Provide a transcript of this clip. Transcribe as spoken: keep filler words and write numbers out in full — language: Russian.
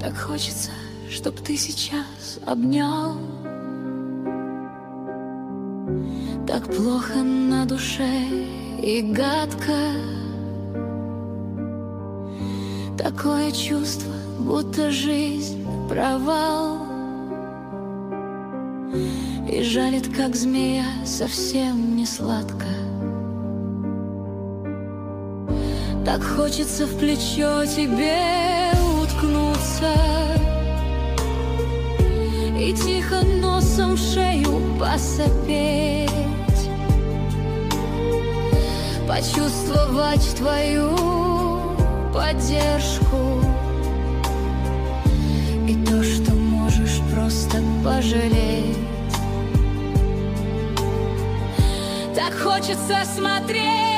Так хочется, чтоб ты сейчас обнял. Так плохо на душе и гадко. Такое чувство, будто жизнь провал. И жалит, как змея, совсем не сладко. Так хочется в плечо тебе уткнуться и тихо носом в шею посопеть, почувствовать твою поддержку и то, что можешь просто пожалеть. Так хочется смотреть